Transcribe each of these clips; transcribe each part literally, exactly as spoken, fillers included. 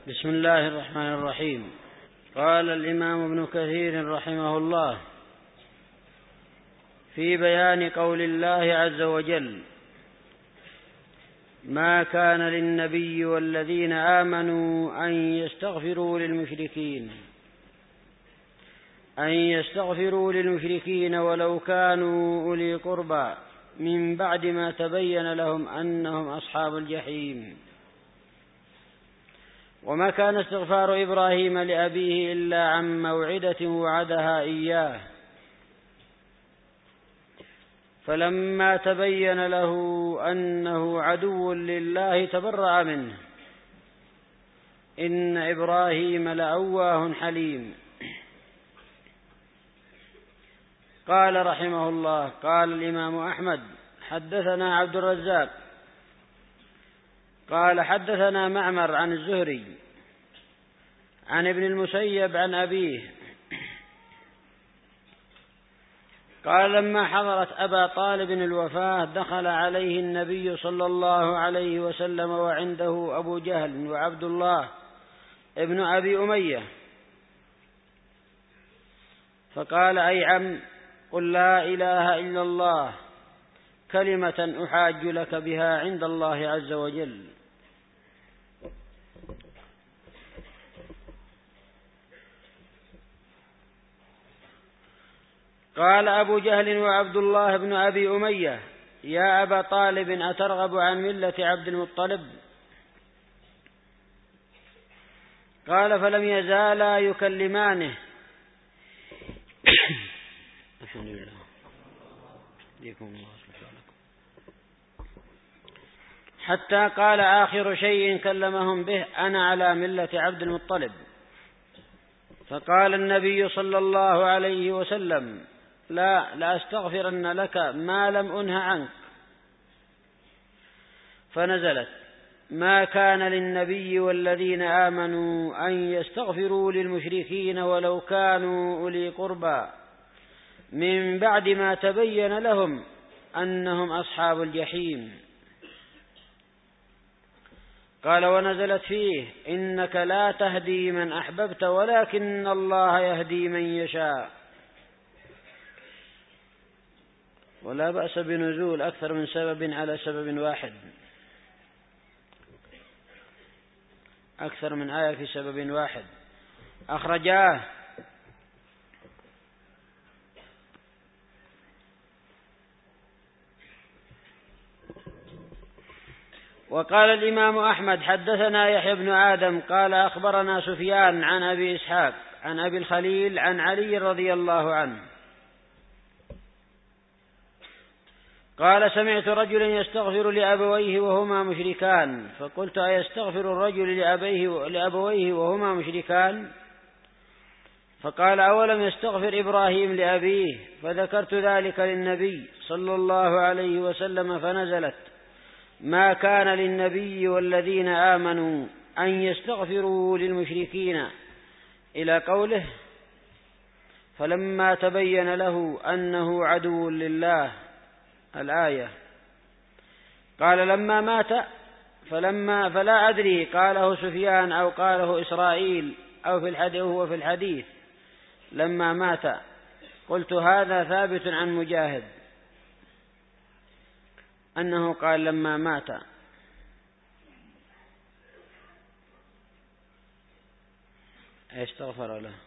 بسم الله الرحمن الرحيم. قال الإمام ابن كثير رحمه الله في بيان قول الله عز وجل: ما كان للنبي والذين آمنوا أن يستغفروا للمشركين أن يستغفروا للمشركين ولو كانوا أولي قربى من بعد ما تبين لهم أنهم أصحاب الجحيم. وما كان استغفار إبراهيم لأبيه إلا عن موعدة وعدها إياه، فلما تبين له أنه عدو لله تبرأ منه، إن إبراهيم لأواه حليم. قال رحمه الله: قال الإمام أحمد: حدثنا عبد الرزاق قال حدثنا معمر عن الزهري عن ابن المسيب عن أبيه قال: لما حضرت أبا طالب الوفاة دخل عليه النبي صلى الله عليه وسلم وعنده أبو جهل وعبد الله ابن أبي أمية، فقال: أي عم، قل لا إله إلا الله كلمة أحاج لك بها عند الله عز وجل. قال أبو جهل وعبد الله بن أبي أمية: يا أبا طالب، أترغب عن ملة عبد المطلب؟ قال: فلم يزالا يكلمانه الحمد لله ديكم الله حتى قال آخر شيء كلمهم به: أنا على ملة عبد المطلب. فقال النبي صلى الله عليه وسلم: لا لأستغفرن لك ما لم أنه عنك. فنزلت: ما كان للنبي والذين آمنوا أن يستغفروا للمشركين ولو كانوا أولي قربى من بعد ما تبين لهم أنهم أصحاب الجحيم. قال: ونزلت فيه: إنك لا تهدي من أحببت ولكن الله يهدي من يشاء. ولا بأس بنزول أكثر من سبب على سبب واحد، أكثر من آية في سبب واحد. أخرجاه وقال الإمام أحمد: حدثنا يحيى بن آدم قال أخبرنا سفيان عن أبي إسحاق عن أبي الخليل عن علي رضي الله عنه قال: سمعت رجلا يستغفر لأبويه وهما مشركان، فقلت: أيستغفر الرجل لأبيه لأبويه وهما مشركان؟ فقال: أولم يستغفر إبراهيم لأبيه؟ فذكرت ذلك للنبي صلى الله عليه وسلم، فنزلت: ما كان للنبي والذين آمنوا أن يستغفروا للمشركين إلى قوله: فلما تبين له أنه عدو لله، الآية. قال: لما مات فلما فلا أدري قاله سفيان أو قاله إسرائيل أو في الحديث هو في الحديث لما مات. قلت: هذا ثابت عن مجاهد أنه قال لما مات. استغفر له،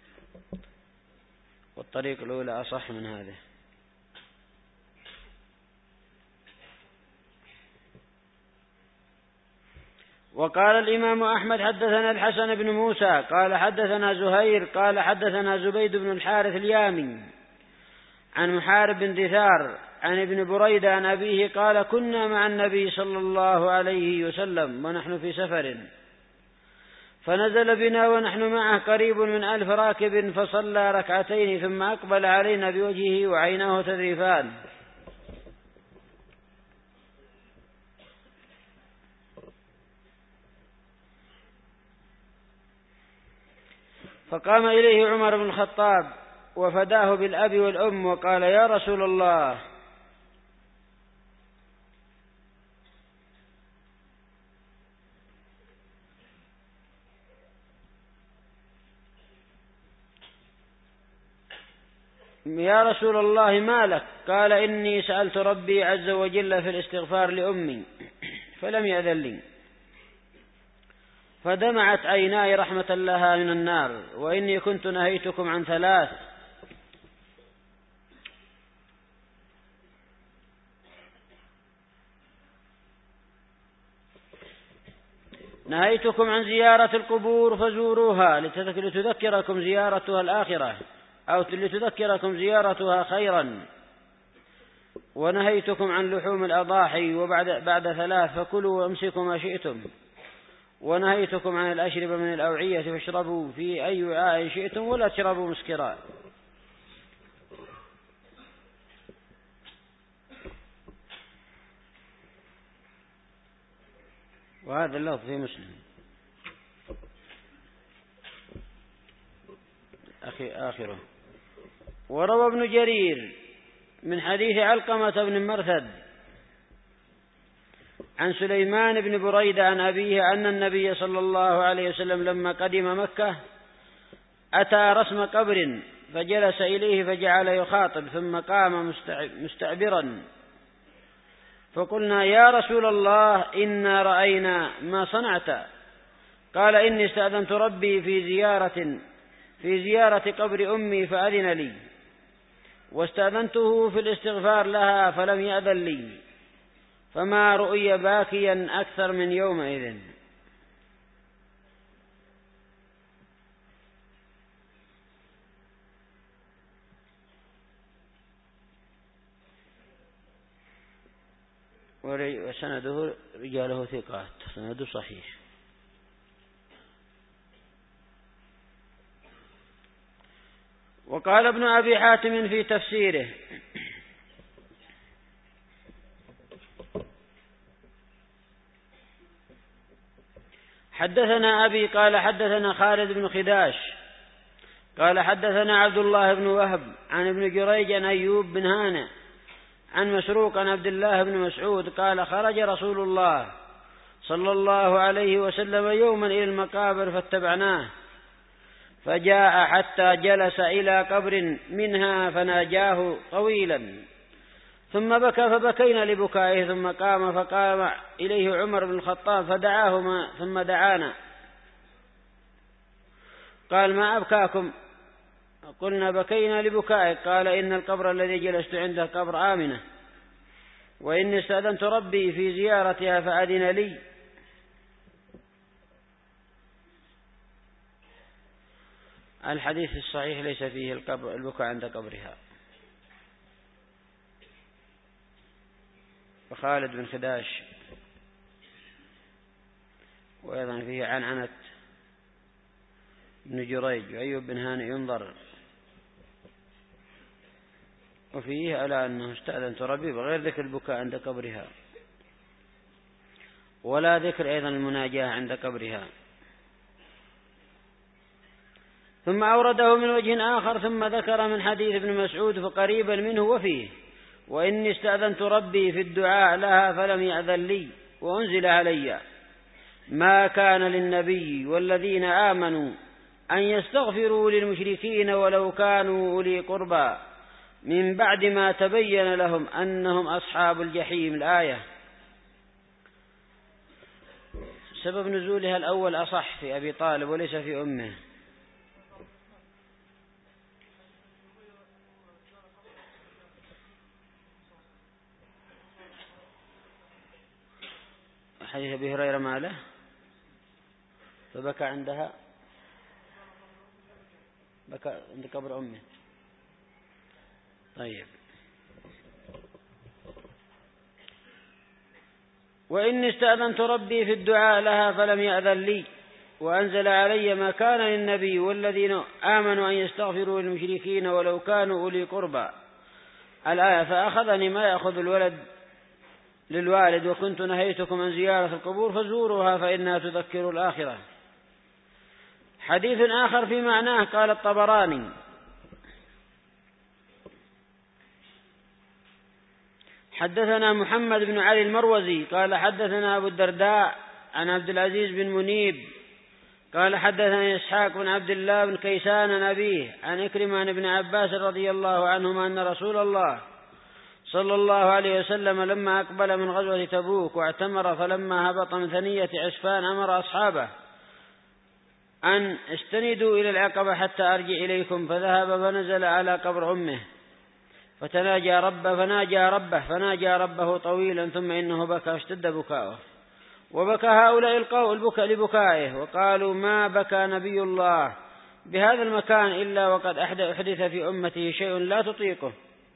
والطريق الأولى أصح من هذه. وقال الإمام أحمد: حدثنا الحسن بن موسى قال حدثنا زهير قال حدثنا زبيد بن الحارث اليامي عن محارب بن دثار عن ابن بريدة عن أبيه قال: كنا مع النبي صلى الله عليه وسلم ونحن في سفر، فنزل بنا ونحن معه قريب من ألف راكب، فصلى ركعتين ثم أقبل علينا بوجهه وعيناه تذرفان، فقام إليه عمر بن الخطاب وفداه بالأب والأم وقال: يا رسول الله، يا رسول الله ما لك؟ قال إني سألت ربي عز وجل في الاستغفار لأمي فلم يأذن لي، فدمعت عيناي رحمة لها من النار، وإني كنت نهيتكم عن ثلاث، نهيتكم عن زيارة القبور فزوروها لتذكركم زيارتها الآخرة أو لتذكركم زيارتها خيرا، ونهيتكم عن لحوم الأضاحي وبعد بعد ثلاث فكلوا وامسكوا ما شئتم، ونهيتكم عن الأشربة من الأوعية فاشربوا في أي وعاء شئتم ولا تشربوا مسكرا. وهذا اللفظ في مسلم. أخي آخره. وروى ابن جرير من حديث علقمة بن مرثد عن سليمان بن بريدة عن أبيه أن النبي صلى الله عليه وسلم لما قدم مكة أتى رسم قبر فجلس إليه فجعل يخاطب، ثم قام مستعبرا، فقلنا يا رسول الله إنا رأينا ما صنعت. قال إني استأذنت ربي في زيارة في زيارة قبر أمي فأذن لي، واستأذنته في الاستغفار لها فلم يأذن لي، فما رؤي باكيا أكثر من يومئذ. وسنده رجاله ثقات، سنده صحيح. وقال ابن أبي حاتم في تفسيره حدثنا أبي قال حدثنا خالد بن خداش قال حدثنا عبد الله بن وهب عن ابن جريج عن أيوب بن هانئ عن مسروق عن عبد الله بن مسعود قال خرج رسول الله صلى الله عليه وسلم يوما إلى المقابر فاتبعناه، فجاء حتى جلس إلى قبر منها فناجاه طويلا، ثم بكى فبكينا لبكائه، ثم قام فقام إليه عمر بن الخطاب فدعاهما ثم دعانا، قال ما أبكاكم؟ قلنا بكينا لبكائك. قال إن القبر الذي جلست عنده قبر آمنة، وإني استأذنت ربي في زيارتها فأذن لي. الحديث الصحيح ليس فيه القبر البكاء عند قبرها. وخالد بن خداش وأيضا فيه عنعنة بن جريج وأيوب بن هانئ ينظر، وفيه على أنه استأذنت ربي بغير ذكر البكاء عند قبرها، ولا ذكر أيضا المناجاة عند قبرها. ثم أورده من وجه آخر ثم ذكر من حديث ابن مسعود فقريبا منه وفيه وإني استأذنت ربي في الدعاء لها فلم يأذن لي، وأنزل علي ما كان للنبي والذين آمنوا أن يستغفروا للمشركين ولو كانوا أولي قربى من بعد ما تبين لهم أنهم أصحاب الجحيم. الآية. سبب نزولها الأول أصح في أبي طالب وليس في أمه. حديث أبي هريرة ما له فبكى عندها، بكى عند قبر أمه. طيب. وإني استأذنت ربي في الدعاء لها فلم يأذن لي، وأنزل علي ما كان للنبي والذين آمنوا أن يستغفروا للمشركين ولو كانوا أولي قربى. الآية. فأخذني ما يأخذ الولد للوالد، وكنت نهيتكم عن زيارة القبور فزوروها فإنها تذكر الآخرة. حديث آخر في معناه قال الطبراني حدثنا محمد بن علي المروزي قال حدثنا أبو الدرداء عن عبد العزيز بن منيب قال حدثني إسحاق بن عبد الله بن كيسان عن أبيه عن إكرمة عن ابن عباس رضي الله عنهما أن رسول الله صلى الله عليه وسلم لما أقبل من غزوة تبوك واعتمر فلما هبط من ثنية عسفان أمر أصحابه أن استندوا إلى العقبة حتى أرجع إليكم، فذهب فنزل على قبر أمه فتناجى ربه فناجى ربه فناجى ربه طويلا ثم إنه بكى واشتد بكاؤه، وبكى هؤلاء القوم البكاء لبكائه، وقالوا ما بكى نبي الله بهذا المكان إلا وقد أحدث في أمته شيء لا تطيقه.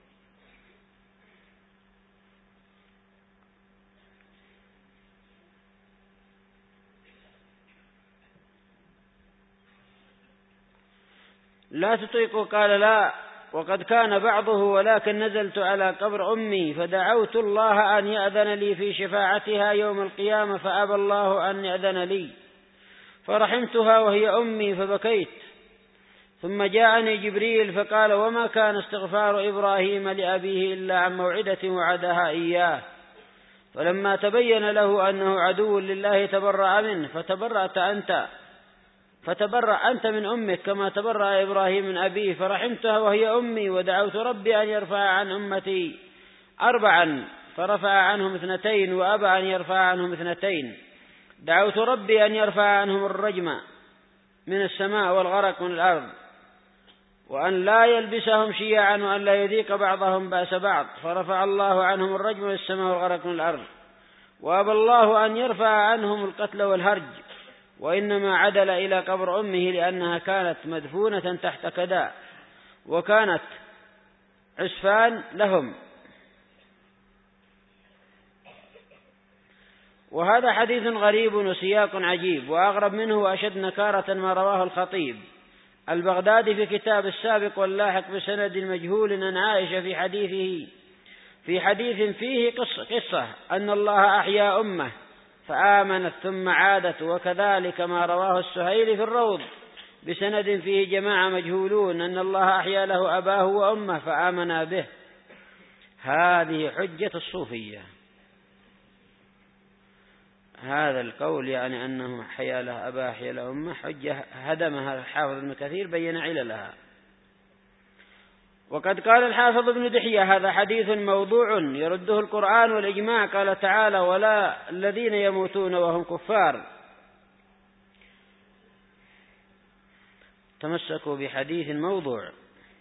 لا تطيقه قال لا، وقد كان بعضه، ولكن نزلت على قبر أمي فدعوت الله أن يأذن لي في شفاعتها يوم القيامة فأبى الله أن يأذن لي، فرحمتها وهي أمي فبكيت. ثم جاءني جبريل فقال وما كان استغفار إبراهيم لأبيه إلا عن موعدة وعدها إياه، فلما تبين له أنه عدو لله تبرأ منه، فتبرأت أنت فتبرأ أنت من أمك كما تبرأ إبراهيم من أبيه، فرحمتها وهي أمي، ودعوت ربي أن يرفع عن أمتي أربعا فرفع عنهم اثنتين وأبى أن يرفع عنهم اثنتين. دعوت ربي أن يرفع عنهم الرجم من السماء والغرق من الأرض، وأن لا يلبسهم شيعا، وأن لا يذيق بعضهم بأس بعض، فرفع الله عنهم الرجم من السماء والغرق من الأرض، وأبى الله أن يرفع عنهم القتل والهرج، وإنما عدل إلى قبر أمه لأنها كانت مدفونة تحت كداء، وكانت عسفان لهم. وهذا حديث غريب وسياق عجيب، وأغرب منه وأشد نكارة ما رواه الخطيب البغدادي في كتاب السابق واللاحق بسند مجهول عن عائشة في حديثه في حديث فيه قصة, قصة أن الله أحيا أمه فآمنت ثم عادت، وكذلك ما رواه السهيلي في الروض بسند فيه جماعة مجهولون أن الله أحيا له أباه وأمه فآمنا به. هذه حجة الصوفية، هذا القول يعني أنه حيا له أباه حيا له أمه حجة هدمها الحافظ ابن كثير بين عللها. وقد قال الحافظ ابن دحية هذا حديث موضوع يرده القرآن والإجماع، قال تعالى ولا الذين يموتون وهم كفار. تمسكوا بحديث موضوع.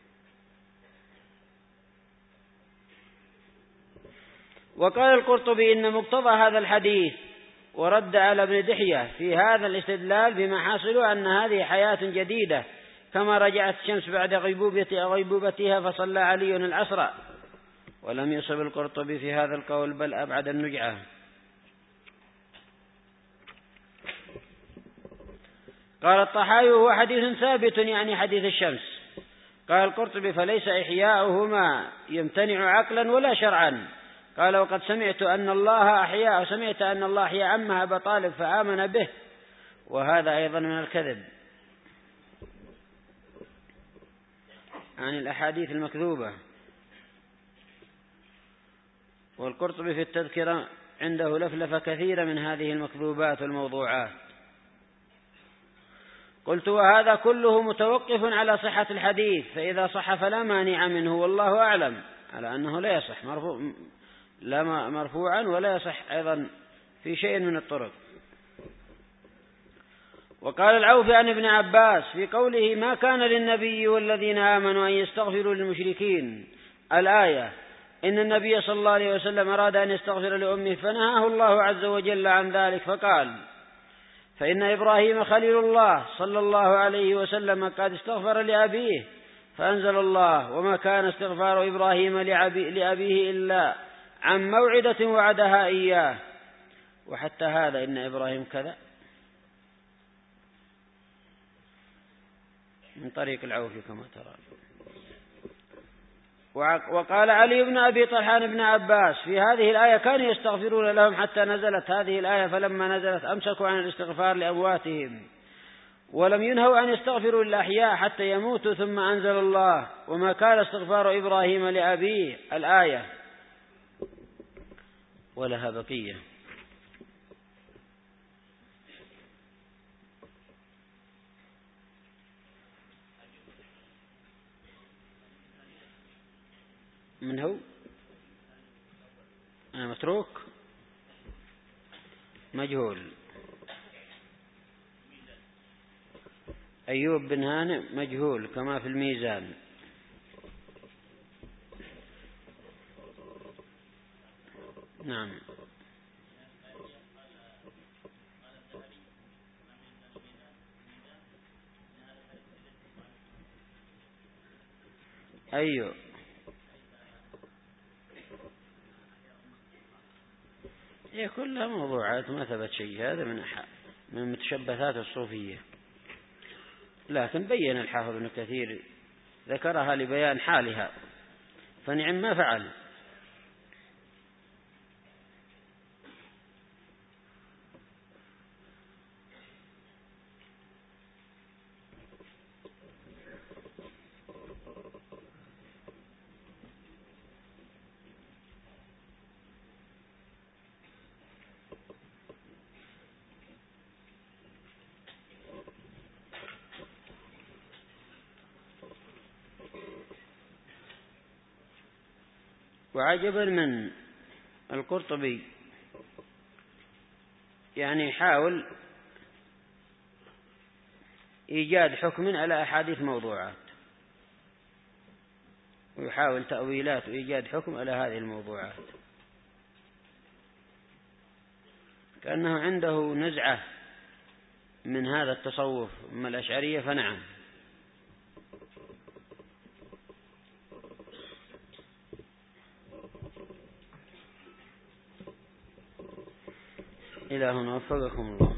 وقال القرطبي إن مقتضى هذا الحديث ورد على ابن دحية في هذا الاستدلال بما حصل أن هذه حياة جديدة، كما رجعت الشمس بعد غيبوبتها فصلى علي العصر. ولم يصب القرطبي في هذا القول بل أبعد النجعة. قال الطحاوي هو حديث ثابت يعني حديث الشمس. قال القرطبي فليس إحياؤهما يمتنع عقلا ولا شرعا. قال وقد سمعت أن الله أحيا وسمعت أن الله أحيا عمها أبا طالب فآمن به، وهذا أيضا من الكذب عن الأحاديث المكذوبة. والقرطبي في التذكرة عنده لفلفة كثيرة من هذه المكذوبات والموضوعات. قلت وهذا كله متوقف على صحة الحديث، فإذا صح فلا مانع منه والله أعلم، على أنه لا يصح مرفوع لا مرفوعا ولا يصح أيضا في شيء من الطرق. وقال العوفي عن ابن عباس في قوله ما كان للنبي والذين آمنوا أن يستغفروا للمشركين الآية إن النبي صلى الله عليه وسلم أراد أن يستغفر لأمه فنهاه الله عز وجل عن ذلك، فقال فإن إبراهيم خليل الله صلى الله عليه وسلم قد استغفر لأبيه، فأنزل الله وما كان استغفار إبراهيم لأبيه إلا عن موعدة وعدها إياه. وحتى هذا إن إبراهيم كذا من طريق العوفي كما ترى. وقال علي بن أبي طلحة بن عباس في هذه الآية كانوا يستغفرون لهم حتى نزلت هذه الآية، فلما نزلت أمسكوا عن الاستغفار لأمواتهم ولم ينهوا أن يستغفروا للأحياء حتى يموتوا، ثم أنزل الله وما كان استغفار إبراهيم لأبيه الآية. ولها بقية. من هو؟ أنا متروك مجهول. أيوب بن هانئ مجهول كما في الميزان. نعم. أيوب هي كلها موضوعات ما ثبت شيء، هذا من من متشبثات الصوفية، لكن بين الحافظ ابن كثير ذكرها لبيان حالها، فنعم ما فعل. وعجبا من القرطبي، يعني يحاول إيجاد حكم على أحاديث موضوعات، ويحاول تأويلات وإيجاد حكم على هذه الموضوعات، كأنه عنده نزعة من هذا التصوف من الأشعرية. فنعم. إلى هنا وفقكم الله.